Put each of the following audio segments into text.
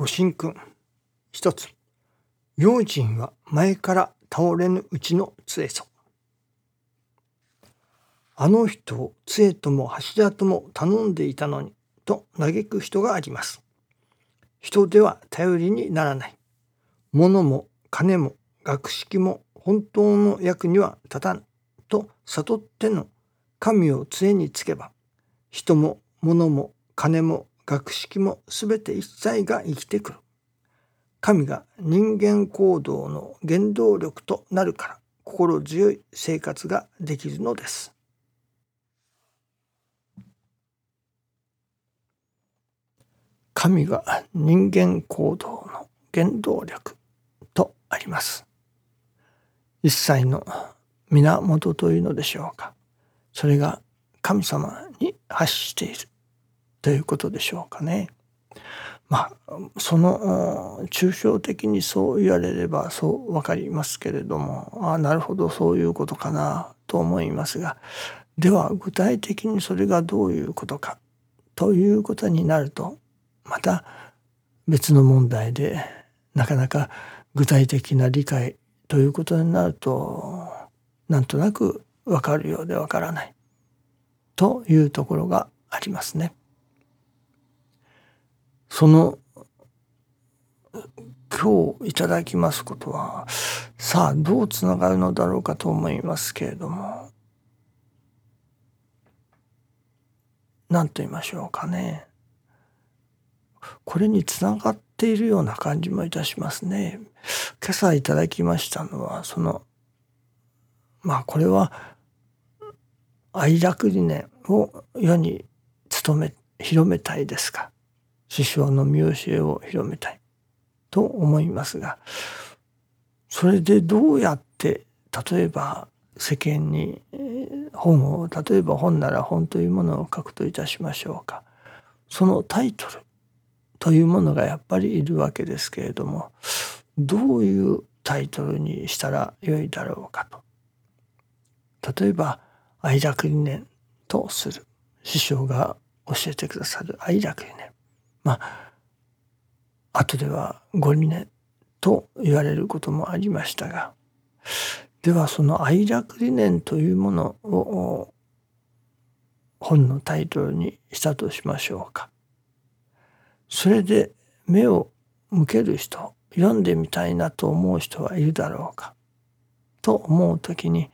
ご神君。一つ。用心は前から倒れぬうちの杖ぞ。あの人を杖とも柱とも頼んでいたのにと嘆く人があります。人では頼りにならない。物も金も学識も本当の役には立たぬと悟っての神を杖につけば、人も物も金も学識もすべて一切が生きてくる。神が人間行動の原動力となるから心強い生活ができるのです。神が人間行動の原動力とあります。一切の源というのでしょうか。それが神様に発しているということでしょうかね。その抽象的にそう言われればそう分かりますけれども、なるほどそういうことかなと思いますが、では具体的にそれがどういうことかということになるとまた別の問題で、なかなか具体的な理解ということになるとなんとなく分かるようで分からないというところがありますね。その今日いただきますことはさあどうつながるのだろうかと思いますけれども、何と言いましょうかね。これにつながっているような感じもいたしますね。今朝いただきましたのはこれは愛楽理念を世に広めたいですか、師匠の見教えを広めたいと思いますが、それでどうやって例えば世間に例えば本なら本というものを書くといたしましょうか。そのタイトルというものがやっぱりいるわけですけれども、どういうタイトルにしたらよいだろうかと。例えば愛楽理念とする、師匠が教えてくださる愛楽理念、後ではご理念と言われることもありましたが、ではその愛楽理念というものを本のタイトルにしたとしましょうか。それで目を向ける人、読んでみたいなと思う人はいるだろうかと思うときに、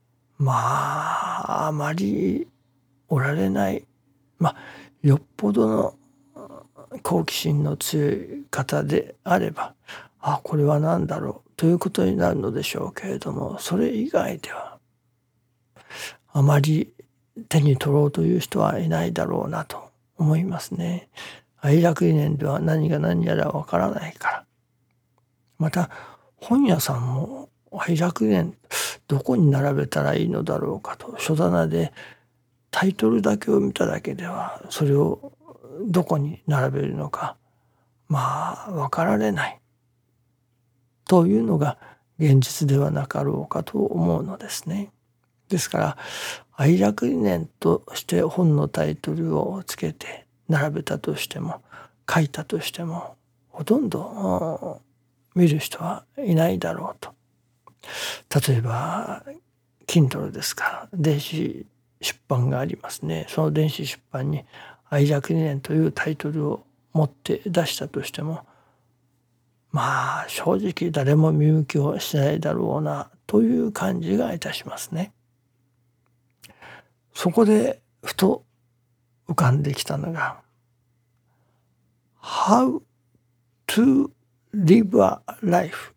あまりおられない、よっぽどの好奇心の強い方であれば、これは何だろうということになるのでしょうけれども、それ以外ではあまり手に取ろうという人はいないだろうなと思いますね。愛楽理念では何が何やらわからないから。また本屋さんも愛楽理念どこに並べたらいいのだろうかと、書棚でタイトルだけを見ただけではそれをどこに並べるのか分かられないというのが現実ではなかろうかと思うのですね。ですから愛楽理念として本のタイトルをつけて並べたとしても書いたとしてもほとんど見る人はいないだろうと。例えば Kindle ですか、電子出版がありますね。その電子出版に愛楽理念というタイトルを持って出したとしても正直誰も見向きをしないだろうなという感じがいたしますね。そこでふと浮かんできたのが How to live a life、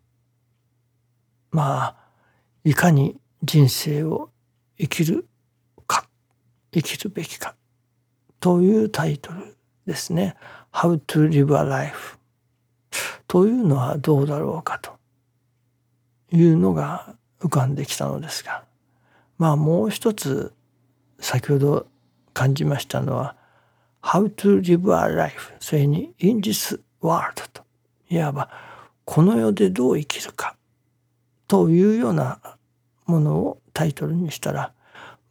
いかに人生を生きるべきかというタイトルですね。How to live a life というのはどうだろうかというのが浮かんできたのですが、もう一つ先ほど感じましたのは How to live a life、 それに in this world と、いわばこの世でどう生きるかというようなものをタイトルにしたら、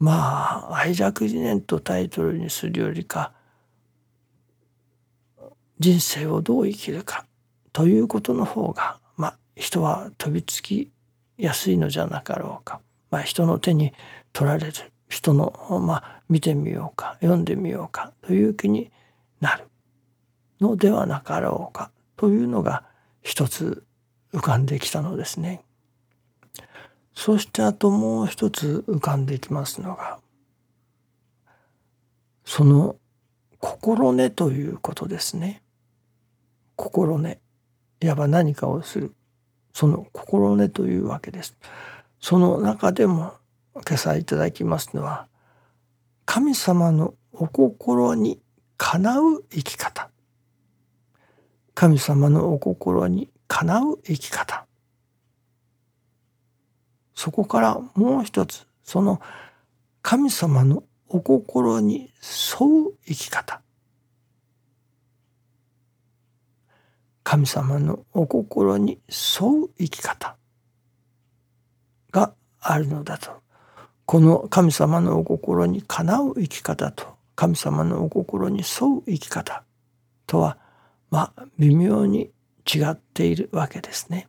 愛楽理念とタイトルにするよりか人生をどう生きるかということの方が、人は飛びつきやすいのじゃなかろうか。人の手に取られる、人の、見てみようか読んでみようかという気になるのではなかろうかというのが一つ浮かんできたのですね。そしてあともう一つ浮かんできますのが、その心根ということですね。心根。いわば何かをする。その心根というわけです。その中でも今朝いただきますのは、神様のお心にかなう生き方。神様のお心にかなう生き方。そこからもう一つ、その神様のお心に沿う生き方。神様のお心に沿う生き方があるのだと。この神様のお心にかなう生き方と神様のお心に沿う生き方とは微妙に違っているわけですね。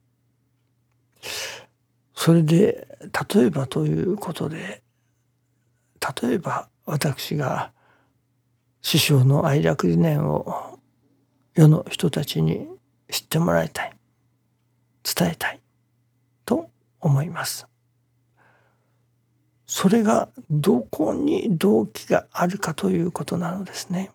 それで例えばということで、例えば私が師匠の愛楽理念を世の人たちに知ってもらいたい、伝えたいと思います。それがどこに動機があるかということなのですね。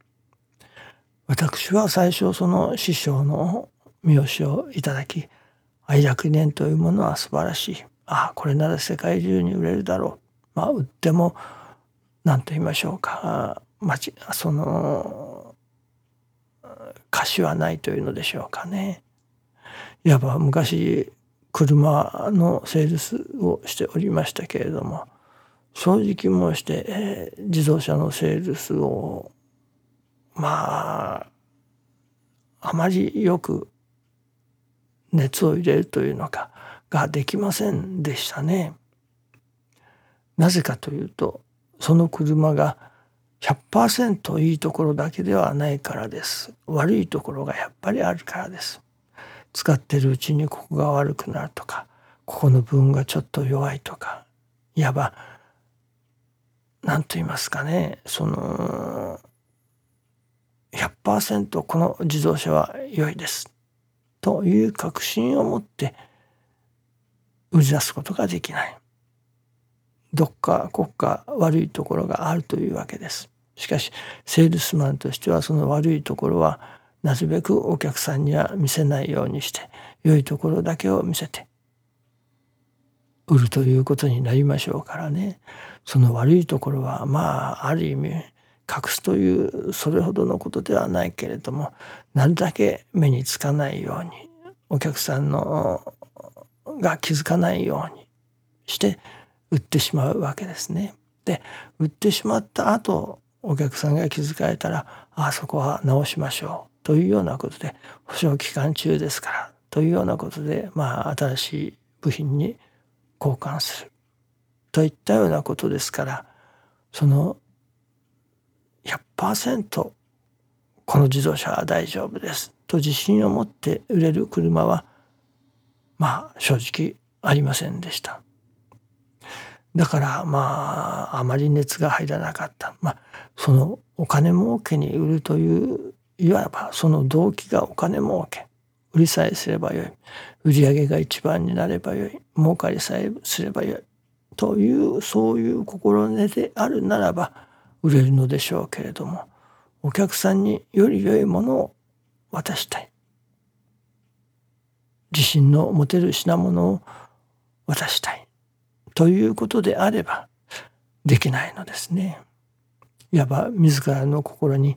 私は最初その師匠の御教をいただき、愛楽理念というものは素晴らしい。これなら世界中に売れるだろう。売っても何と言いましょうか、その貸しはないというのでしょうかね。いわば昔車のセールスをしておりましたけれども、正直申して、自動車のセールスをあまりよく熱を入れるというのかができませんでしたね。なぜかというと、その車が 100% いいところだけではないからです。悪いところがやっぱりあるからです。使ってるうちにここが悪くなるとか、ここの部分がちょっと弱いとか、いわば何と言いますかね、その 100% この自動車は良いですという確信を持って売り出すことができない。どっか悪いところがあるというわけです。しかしセールスマンとしてはその悪いところはなるべくお客さんには見せないようにして、良いところだけを見せて売るということになりましょうからね。その悪いところはある意味隠すというそれほどのことではないけれども、なるだけ目につかないように、お客さんが気づかないようにして売ってしまうわけですね。で、売ってしまった後、お客さんが気づかれたら、そこは直しましょうというようなことで、保証期間中ですからというようなことで、新しい部品に交換するといったようなことですから、その 100% この自動車は大丈夫ですと自信を持って売れる車は正直ありませんでした。だからあまり熱が入らなかった。そのお金儲けに売るといういわばその動機がお金儲け。売りさえすればよい。売り上げが一番になればよい。儲かりさえすればよい。というそういう心根であるならば売れるのでしょうけれども、お客さんにより良いものを渡したい。自信の持てる品物を渡したい。ということであればできないのですね。いわば自らの心に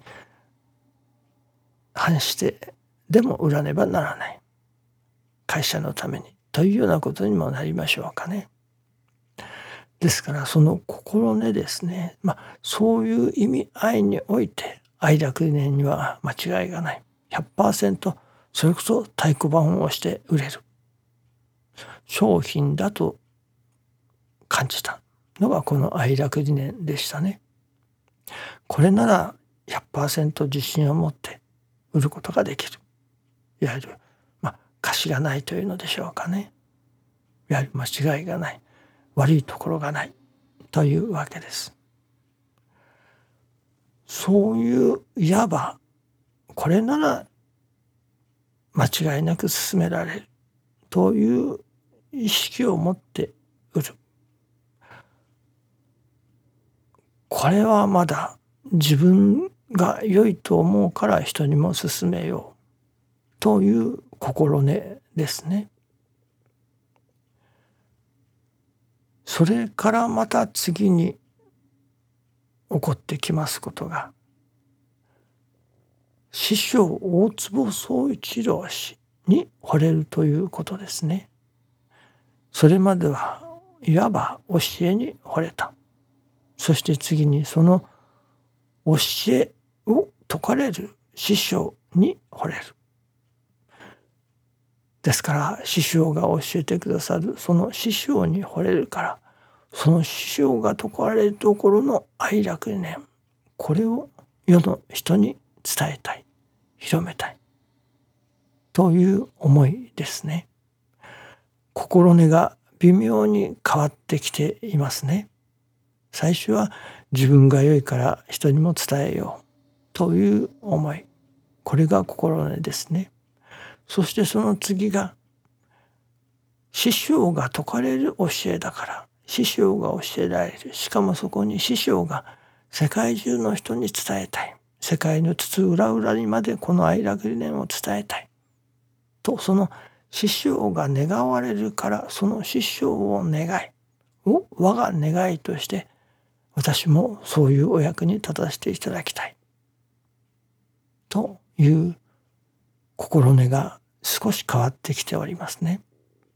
反してでも売らねばならない。会社のためにというようなことにもなりましょうかね。ですからその心根ですね。そういう意味合いにおいて愛楽理念には間違いがない。100% それこそ太鼓判をして売れる商品だと感じたのがこの愛楽理念でしたね。これなら 100% 自信を持って売ることができる。いわゆる瑕疵がないというのでしょうかね。いわゆる間違いがない、悪いところがないというわけです。そういういわばこれなら間違いなく進められるという意識を持って売る。これはまだ自分が良いと思うから人にも勧めようという心根ですね。それからまた次に起こってきますことが、師匠大坪宗一郎氏に惚れるということですね。それまではいわば教えに惚れた。そして次にその教えを説かれる師匠に惚れる。ですから師匠が教えてくださるその師匠に惚れるから、その師匠が説かれるところの愛楽理念、これを世の人に伝えたい、広めたいという思いですね。心根が微妙に変わってきていますね。最初は自分が良いから人にも伝えようという思い、これが心根ですね。そしてその次が師匠が説かれる教えだから、師匠が教えられる、しかもそこに師匠が世界中の人に伝えたい、世界の津々浦々にまでこの愛楽理念を伝えたいと、その師匠が願われるから、その師匠を願いを我が願いとして私もそういうお役に立たせていただきたいという心根が少し変わってきておりますね。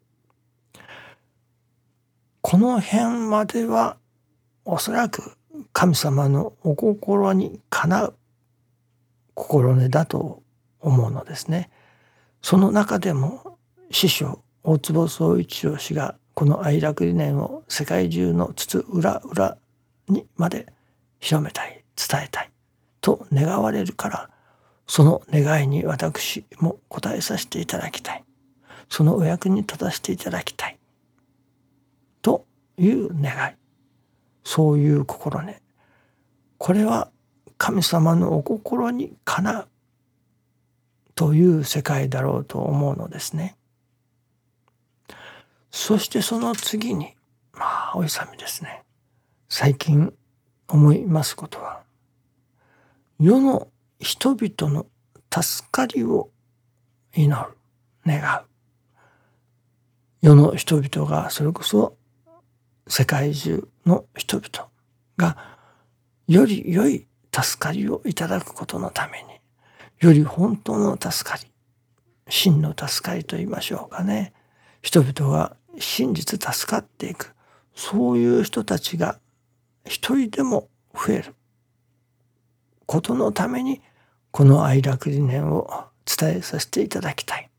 この辺まではおそらく神様のお心にかなう心根だと思うのですね。その中でも師匠大坪宗一郎氏がこの愛楽理念を世界中の津々浦々にまで広めたい、伝えたいと願われるから、その願いに私も応えさせていただきたい、そのお役に立たせていただきたいという願い、そういう心根、これは神様のお心にかなうという世界だろうと思うのですね。そしてその次にお勇みですね。最近思いますことは、世の人々の助かりを祈る、願う。世の人々が、それこそ世界中の人々がより良い助かりをいただくことのために、より本当の助かり、真の助かりと言いましょうかね。人々が真実助かっていく、そういう人たちが一人でも増えることのために、この愛楽理念を伝えさせていただきたい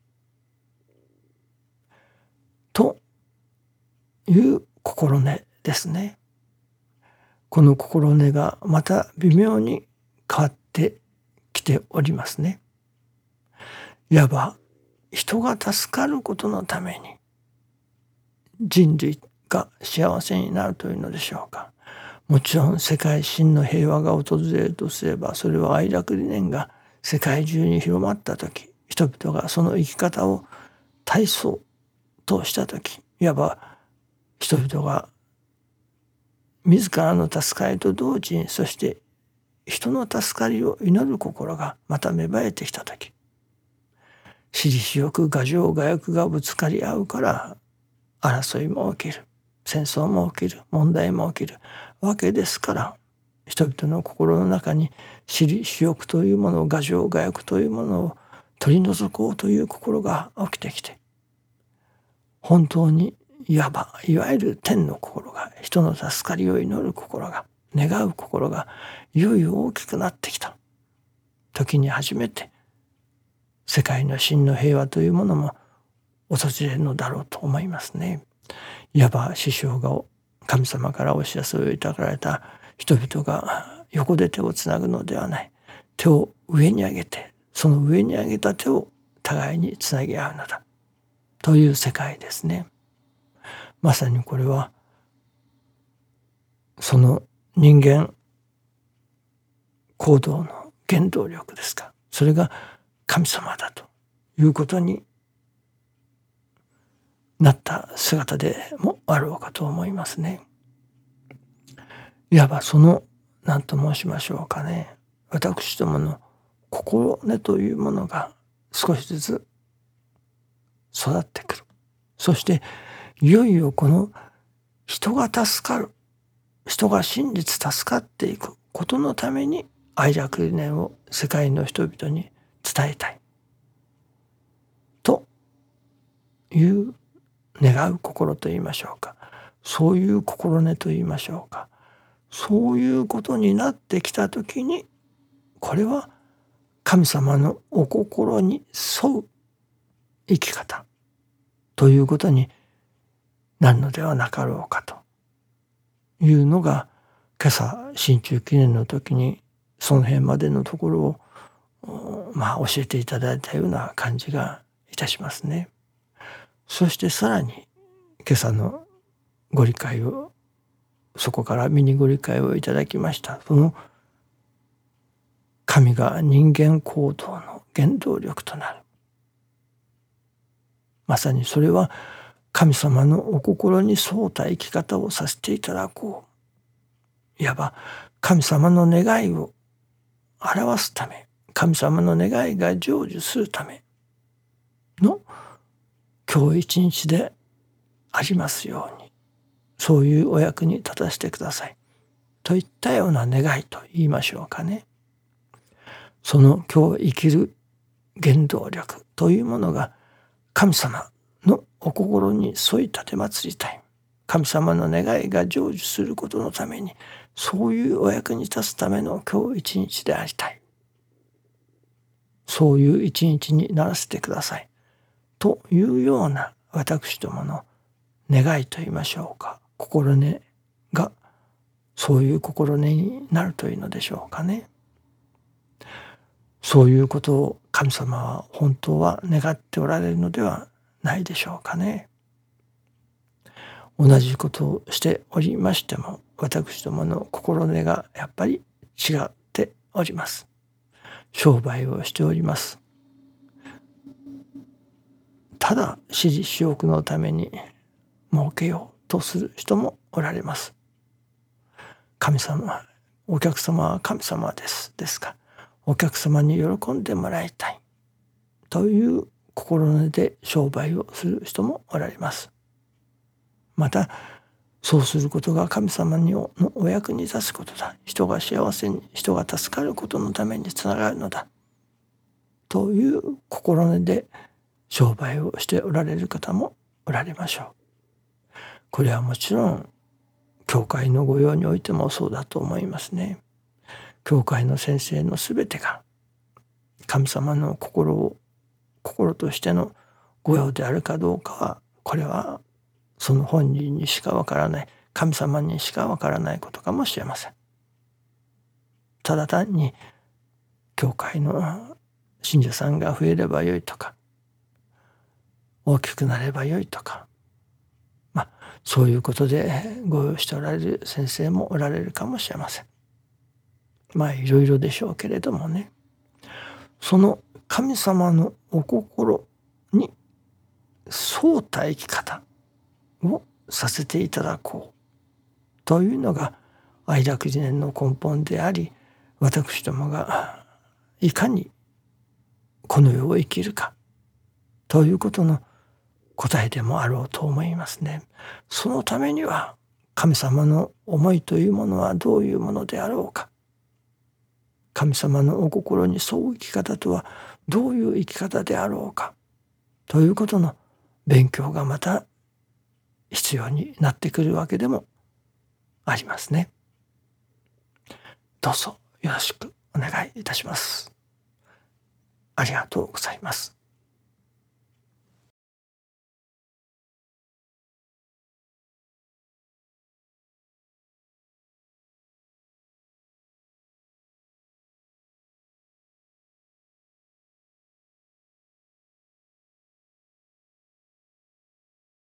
という心根ですね。この心根がまた微妙に変わってきておりますね。いわば人が助かることのために人類が幸せになるというのでしょうか。もちろん世界真の平和が訪れるとすれば、それは愛楽理念が世界中に広まったとき、人々がその生き方を体操としたとき、いわば人々が自らの助かりと同時に、そして人の助かりを祈る心がまた芽生えてきたとき、私利私欲、我情我欲がぶつかり合うから争いも起きる、戦争も起きる、問題も起きるわけですから、人々の心の中に私利私欲というものを、我情我欲というものを取り除こうという心が起きてきて、本当にいわゆる天の心が、人の助かりを祈る心が、願う心がいよいよ大きくなってきた時に初めて、世界の真の平和というものも訪れるのだろうと思いますね。いわば師匠が神様からお知らせをいただかれた人々が横で手をつなぐのではない、手を上に上げて、 その上に上げた手を互いにつなぎ合うのだという世界ですね。まさにこれはその人間行動の原動力ですか。それが神様だということになった姿でもあろうかと思いますね。いわばその何と申しましょうかね。私どもの心根というものが少しずつ育ってくる。そしていよいよこの人が助かる、人が真実助かっていくことのために愛楽理念を世界の人々に伝えたいという願う心といいましょうか、そういう心根といいましょうか、そういうことになってきたときに、これは神様のお心に沿う生き方ということになるのではなかろうかというのが、今朝新中記念の時にその辺までのところを教えていただいたような感じがいたしますね。そしてさらに今朝のご理解を、そこからミニご理解をいただきました。その神が人間行動の原動力となる。まさにそれは神様のお心に沿った生き方をさせていただこう。いわば神様の願いを表すため、神様の願いが成就するための今日一日でありますように、そういうお役に立たせてくださいといったような願いと言いましょうかね。その今日生きる原動力というものが神様のお心に沿い立てまつりたい、神様の願いが成就することのために、そういうお役に立つための今日一日でありたい、そういう一日にならせてくださいというような私どもの願いと言いましょうか、心根がそういう心根になるというのでしょうかね。そういうことを神様は本当は願っておられるのではないでしょうかね。同じことをしておりましても、私どもの心根がやっぱり違っております。商売をしております。ただ私利私欲のために儲けようとする人もおられます。神様、お客様は神様ですか、お客様に喜んでもらいたいという心根で商売をする人もおられます。またそうすることが神様のお役に立つことだ、人が幸せに、人が助かることのためにつながるのだという心根で商売をしておられる方もおられましょう。これはもちろん教会の御用においてもそうだと思いますね。教会の先生のすべてが神様の心としての御用であるかどうかは、これはその本人にしかわからない、神様にしかわからないことかもしれません。ただ単に教会の信者さんが増えればよいとか、大きくなればよいとか、そういうことでご用しておられる先生もおられるかもしれません。いろいろでしょうけれどもね、その神様のお心に沿った生き方をさせていただこうというのが愛楽理念の根本であり、私どもがいかにこの世を生きるかということの答えでもあろうと思いますね。そのためには神様の思いというものはどういうものであろうか、神様のお心に沿う生き方とはどういう生き方であろうかということの勉強がまた必要になってくるわけでもありますね。どうぞよろしくお願いいたします。ありがとうございます。